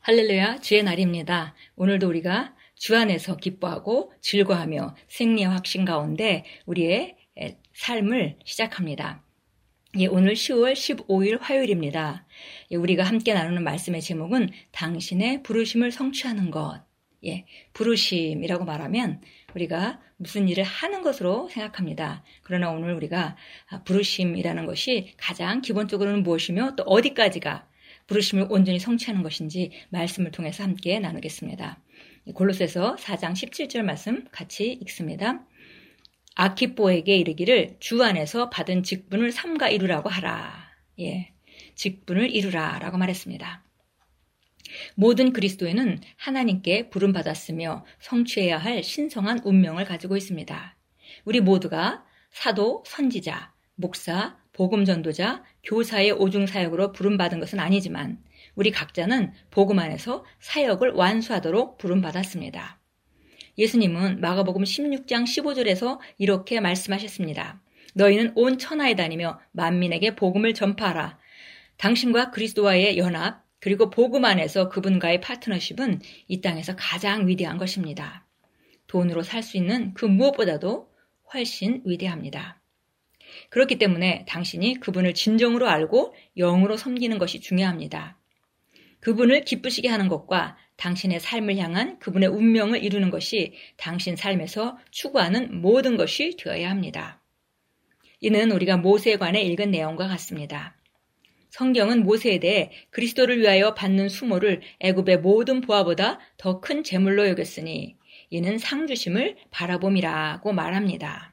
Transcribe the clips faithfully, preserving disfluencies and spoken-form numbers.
할렐루야, 주의 날입니다. 오늘도 우리가 주 안에서 기뻐하고 즐거워하며 승리의 확신 가운데 우리의 삶을 시작합니다. 예, 오늘 시월 십오일 화요일입니다. 예, 우리가 함께 나누는 말씀의 제목은 당신의 부르심을 성취하는 것. 예, 부르심이라고 말하면 우리가 무슨 일을 하는 것으로 생각합니다. 그러나 오늘 우리가 부르심이라는 것이 가장 기본적으로는 무엇이며 또 어디까지가 부르심을 온전히 성취하는 것인지 말씀을 통해서 함께 나누겠습니다. 골로새서 사장 십칠절 말씀 같이 읽습니다. 아키뽀에게 이르기를 주 안에서 받은 직분을 삼가 이루라고 하라. 예, 직분을 이루라 라고 말했습니다. 모든 그리스도인은 하나님께 부름받았으며 성취해야 할 신성한 운명을 가지고 있습니다. 우리 모두가 사도, 선지자, 목사, 복음전도자, 교사의 오중사역으로 부름받은 것은 아니지만 우리 각자는 복음 안에서 사역을 완수하도록 부름받았습니다. 예수님은 마가복음 십육장 십오절에서 이렇게 말씀하셨습니다. 너희는 온 천하에 다니며 만민에게 복음을 전파하라. 당신과 그리스도와의 연합 그리고 복음 안에서 그분과의 파트너십은 이 땅에서 가장 위대한 것입니다. 돈으로 살 수 있는 그 무엇보다도 훨씬 위대합니다. 그렇기 때문에 당신이 그분을 진정으로 알고 영으로 섬기는 것이 중요합니다. 그분을 기쁘시게 하는 것과 당신의 삶을 향한 그분의 운명을 이루는 것이 당신 삶에서 추구하는 모든 것이 되어야 합니다. 이는 우리가 모세에 관해 읽은 내용과 같습니다. 성경은 모세에 대해 그리스도를 위하여 받는 수모를 애굽의 모든 보화보다 더 큰 재물로 여겼으니 이는 상주심을 바라봄이라고 말합니다.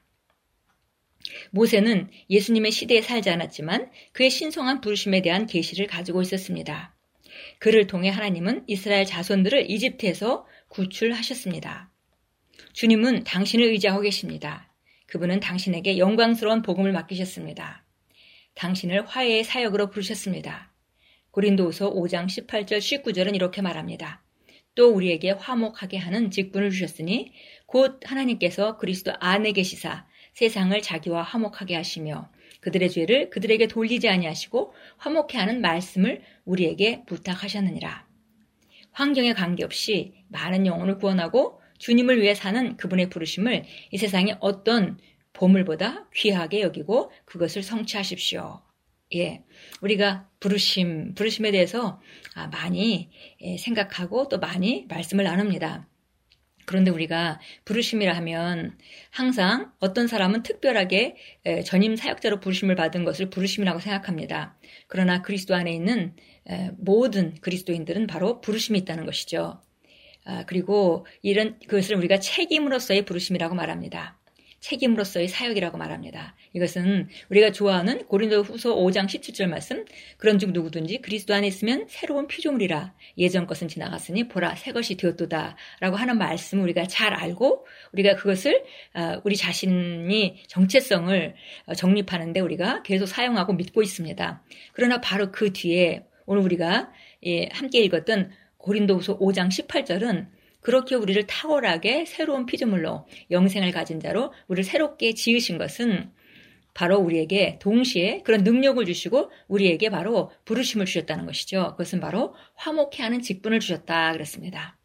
모세는 예수님의 시대에 살지 않았지만 그의 신성한 부르심에 대한 계시를 가지고 있었습니다. 그를 통해 하나님은 이스라엘 자손들을 이집트에서 구출하셨습니다. 주님은 당신을 의지하고 계십니다. 그분은 당신에게 영광스러운 복음을 맡기셨습니다. 당신을 화해의 사역으로 부르셨습니다. 고린도후서 오장 십팔절 십구절은 이렇게 말합니다. 또 우리에게 화목하게 하는 직분을 주셨으니 곧 하나님께서 그리스도 안에 계시사 세상을 자기와 화목하게 하시며 그들의 죄를 그들에게 돌리지 아니하시고 화목케 하는 말씀을 우리에게 부탁하셨느니라. 환경에 관계없이 많은 영혼을 구원하고 주님을 위해 사는 그분의 부르심을 이 세상의 어떤 보물보다 귀하게 여기고 그것을 성취하십시오. 예, 우리가 부르심, 부르심에 대해서 많이 생각하고 또 많이 말씀을 나눕니다. 그런데 우리가 부르심이라 하면 항상 어떤 사람은 특별하게 전임 사역자로 부르심을 받은 것을 부르심이라고 생각합니다. 그러나 그리스도 안에 있는 모든 그리스도인들은 바로 부르심이 있다는 것이죠. 그리고 이런 그것을 우리가 책임으로서의 부르심이라고 말합니다. 책임으로서의 사역이라고 말합니다. 이것은 우리가 좋아하는 고린도후서 오장 십칠절 말씀 그런즉 누구든지 그리스도 안에 있으면 새로운 피조물이라 예전 것은 지나갔으니 보라 새 것이 되었도다 라고 하는 말씀을 우리가 잘 알고 우리가 그것을 우리 자신이 정체성을 정립하는데 우리가 계속 사용하고 믿고 있습니다. 그러나 바로 그 뒤에 오늘 우리가 함께 읽었던 고린도후서 오장 십팔절은 그렇게 우리를 탁월하게 새로운 피조물로 영생을 가진 자로 우리를 새롭게 지으신 것은 바로 우리에게 동시에 그런 능력을 주시고 우리에게 바로 부르심을 주셨다는 것이죠. 그것은 바로 화목케 하는 직분을 주셨다 그랬습니다.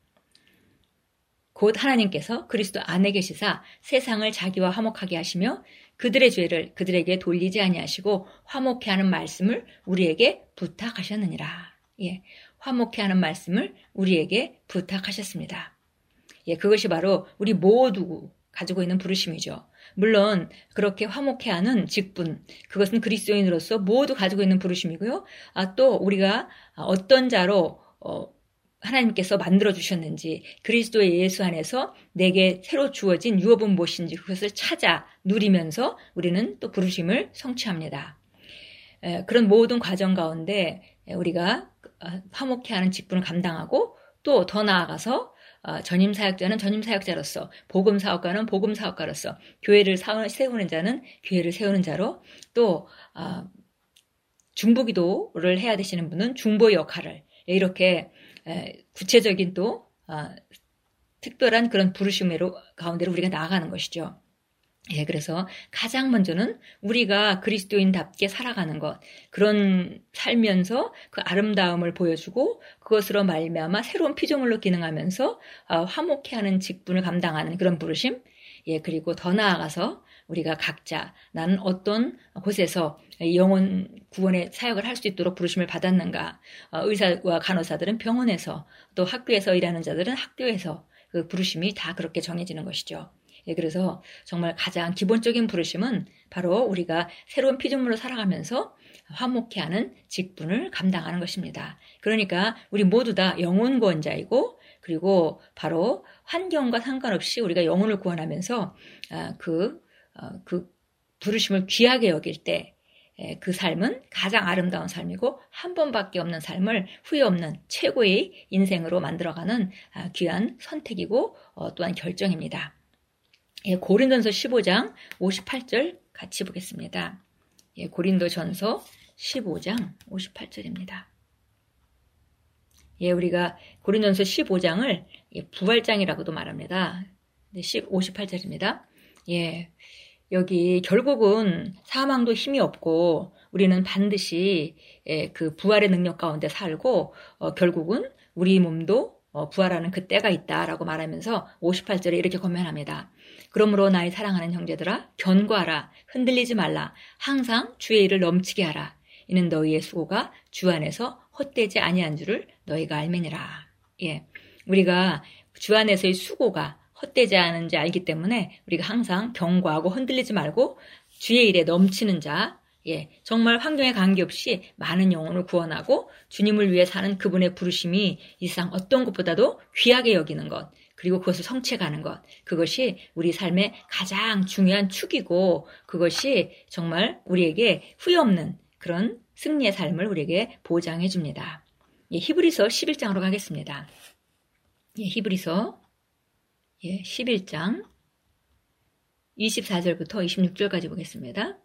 곧 하나님께서 그리스도 안에 계시사 세상을 자기와 화목하게 하시며 그들의 죄를 그들에게 돌리지 아니하시고 화목케 하는 말씀을 우리에게 부탁하셨느니라. 예, 화목케 하는 말씀을 우리에게 부탁하셨습니다. 예, 그것이 바로 우리 모두 가지고 있는 부르심이죠. 물론 그렇게 화목케 하는 직분, 그것은 그리스도인으로서 모두 가지고 있는 부르심이고요. 아, 또 우리가 어떤 자로 어, 하나님께서 만들어 주셨는지 그리스도의 예수 안에서 내게 새로 주어진 유업은 무엇인지 그것을 찾아 누리면서 우리는 또 부르심을 성취합니다. 에, 그런 모든 과정 가운데 우리가 화목케 하는 직분을 감당하고 또 더 나아가서 전임 사역자는 전임 사역자로서 복음 사역가는 복음 사역가로서 교회를 세우는 자는 교회를 세우는 자로 또 중보기도를 해야 되시는 분은 중보의 역할을 이렇게 구체적인 또 특별한 그런 부르심으로 가운데로 우리가 나아가는 것이죠. 예, 그래서 가장 먼저는 우리가 그리스도인답게 살아가는 것, 그런 살면서 그 아름다움을 보여주고 그것으로 말미암아 새로운 피조물로 기능하면서 화목해하는 직분을 감당하는 그런 부르심, 예, 그리고 더 나아가서 우리가 각자 나는 어떤 곳에서 영혼 구원의 사역을 할 수 있도록 부르심을 받았는가, 의사와 간호사들은 병원에서, 또 학교에서 일하는 자들은 학교에서 그 부르심이 다 그렇게 정해지는 것이죠. 예, 그래서 정말 가장 기본적인 부르심은 바로 우리가 새로운 피조물로 살아가면서 화목해하는 직분을 감당하는 것입니다. 그러니까 우리 모두 다 영혼 구원자이고, 그리고 바로 환경과 상관없이 우리가 영혼을 구원하면서 그, 그 부르심을 귀하게 여길 때 그 삶은 가장 아름다운 삶이고 한 번밖에 없는 삶을 후회 없는 최고의 인생으로 만들어가는 귀한 선택이고 또한 결정입니다. 예, 고린도전서 십오 장 오십팔 절 같이 보겠습니다. 예, 고린도전서 십오 장 오십팔 절입니다. 예, 우리가 고린도전서 십오 장을 예, 부활장이라고도 말합니다. 네, 오십팔 절입니다. 예, 여기 결국은 사망도 힘이 없고 우리는 반드시 예, 그 부활의 능력 가운데 살고 어, 결국은 우리 몸도 어, 부활하는 그 때가 있다라고 말하면서 오십팔 절에 이렇게 권면합니다. 그러므로 나의 사랑하는 형제들아 견고하라, 흔들리지 말라, 항상 주의 일을 넘치게 하라. 이는 너희의 수고가 주 안에서 헛되지 아니한 줄을 너희가 알매니라. 예, 우리가 주 안에서의 수고가 헛되지 않은지 알기 때문에 우리가 항상 견고하고 흔들리지 말고 주의 일에 넘치는 자, 예, 정말 환경에 관계없이 많은 영혼을 구원하고 주님을 위해 사는 그분의 부르심이 이 세상 어떤 것보다도 귀하게 여기는 것, 그리고 그것을 성취해가는 것, 그것이 우리 삶의 가장 중요한 축이고 그것이 정말 우리에게 후회 없는 그런 승리의 삶을 우리에게 보장해 줍니다. 예, 히브리서 십일 장으로 가겠습니다. 예, 히브리서 예, 십일 장 이십사 절부터 이십육 절까지 보겠습니다.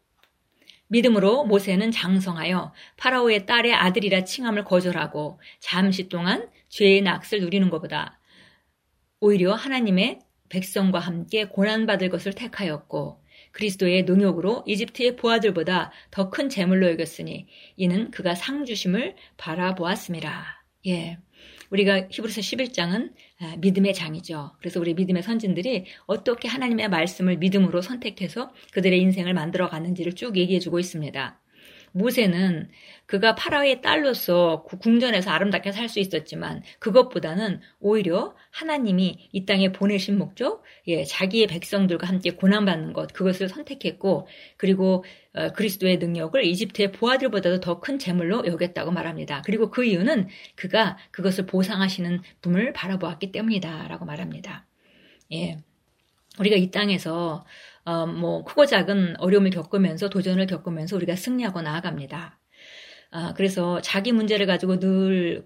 믿음으로 모세는 장성하여 파라오의 딸의 아들이라 칭함을 거절하고 잠시 동안 죄의 낙을 누리는 것보다 오히려 하나님의 백성과 함께 고난받을 것을 택하였고 그리스도의 능욕으로 이집트의 부하들보다 더 큰 재물로 여겼으니 이는 그가 상 주심을 바라보았음이라. 예, 우리가 히브리서 십일 장은 믿음의 장이죠. 그래서 우리 믿음의 선진들이 어떻게 하나님의 말씀을 믿음으로 선택해서 그들의 인생을 만들어갔는지를 쭉 얘기해주고 있습니다. 모세는 그가 파라오의 딸로서 궁전에서 아름답게 살 수 있었지만 그것보다는 오히려 하나님이 이 땅에 보내신 목적, 예, 자기의 백성들과 함께 고난받는 것, 그것을 선택했고 그리고 어, 그리스도의 능력을 이집트의 부하들보다도 더 큰 재물로 여겼다고 말합니다. 그리고 그 이유는 그가 그것을 보상하시는 분을 바라보았기 때문이다 라고 말합니다. 예, 우리가 이 땅에서 어, 뭐 크고 작은 어려움을 겪으면서 도전을 겪으면서 우리가 승리하고 나아갑니다. 아, 그래서 자기 문제를 가지고 늘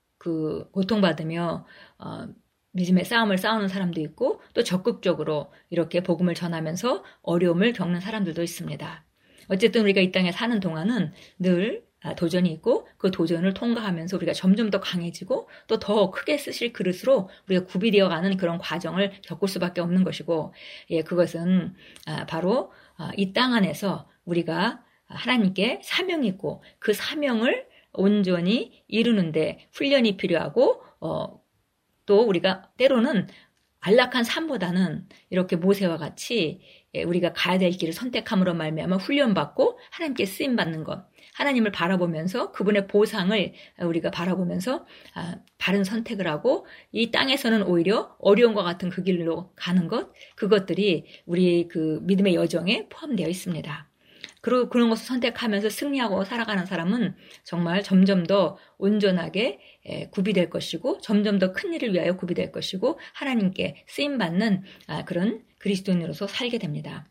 그 고통받으며 어, 믿음의 싸움을 싸우는 사람도 있고 또 적극적으로 이렇게 복음을 전하면서 어려움을 겪는 사람들도 있습니다. 어쨌든 우리가 이 땅에 사는 동안은 늘 도전이 있고 그 도전을 통과하면서 우리가 점점 더 강해지고 또 더 크게 쓰실 그릇으로 우리가 구비되어가는 그런 과정을 겪을 수밖에 없는 것이고, 예, 그것은 바로 이 땅 안에서 우리가 하나님께 사명이 있고 그 사명을 온전히 이루는데 훈련이 필요하고 어, 또 우리가 때로는 안락한 삶보다는 이렇게 모세와 같이 우리가 가야 될 길을 선택함으로 말미암아 훈련받고 하나님께 쓰임받는 것, 하나님을 바라보면서 그분의 보상을 우리가 바라보면서 바른 선택을 하고 이 땅에서는 오히려 어려움과 같은 그 길로 가는 것, 그것들이 우리 그 믿음의 여정에 포함되어 있습니다. 그리고 그런 것을 선택하면서 승리하고 살아가는 사람은 정말 점점 더 온전하게 구비될 것이고 점점 더 큰 일을 위하여 구비될 것이고 하나님께 쓰임받는 그런 그리스도인으로서 살게 됩니다.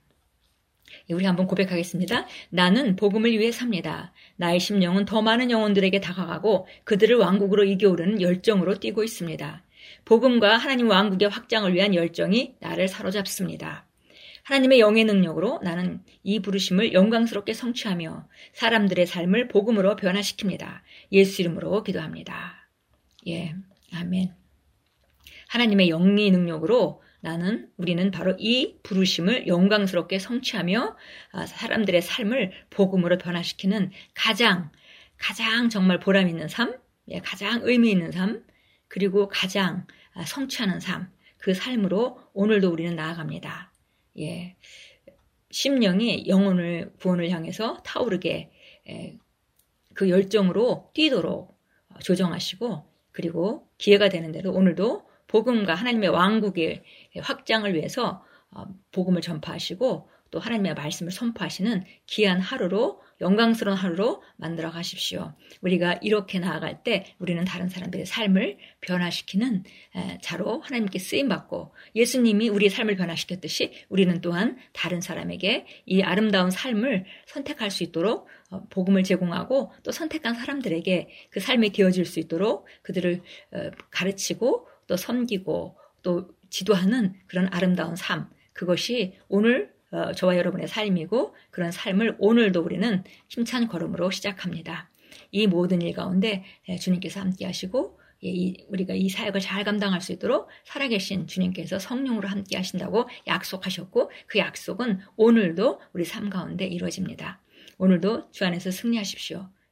우리 한번 고백하겠습니다. 나는 복음을 위해 삽니다. 나의 심령은 더 많은 영혼들에게 다가가고 그들을 왕국으로 이겨오르는 열정으로 뛰고 있습니다. 복음과 하나님 왕국의 확장을 위한 열정이 나를 사로잡습니다. 하나님의 영의 능력으로 나는 이 부르심을 영광스럽게 성취하며 사람들의 삶을 복음으로 변화시킵니다. 예수 이름으로 기도합니다. 예, 아멘. 하나님의 영의 능력으로 나는 우리는 바로 이 부르심을 영광스럽게 성취하며 사람들의 삶을 복음으로 변화시키는 가장 가장 정말 보람 있는 삶, 가장 의미 있는 삶, 그리고 가장 성취하는 삶, 그 삶으로 오늘도 우리는 나아갑니다. 예, 심령이 영혼을 구원을 향해서 타오르게 그 열정으로 뛰도록 조정하시고, 그리고 기회가 되는 대로 오늘도 복음과 하나님의 왕국의 확장을 위해서 복음을 전파하시고 또 하나님의 말씀을 선포하시는 귀한 하루로, 영광스러운 하루로 만들어 가십시오. 우리가 이렇게 나아갈 때 우리는 다른 사람들의 삶을 변화시키는 자로 하나님께 쓰임받고, 예수님이 우리의 삶을 변화시켰듯이 우리는 또한 다른 사람에게 이 아름다운 삶을 선택할 수 있도록 복음을 제공하고, 또 선택한 사람들에게 그 삶이 되어질 수 있도록 그들을 가르치고 또 섬기고 또 지도하는 그런 아름다운 삶, 그것이 오늘 저와 여러분의 삶이고, 그런 삶을 오늘도 우리는 힘찬 걸음으로 시작합니다. 이 모든 일 가운데 주님께서 함께 하시고, 우리가 이 사역을 잘 감당할 수 있도록 살아계신 주님께서 성령으로 함께 하신다고 약속하셨고, 그 약속은 오늘도 우리 삶 가운데 이루어집니다. 오늘도 주 안에서 승리하십시오.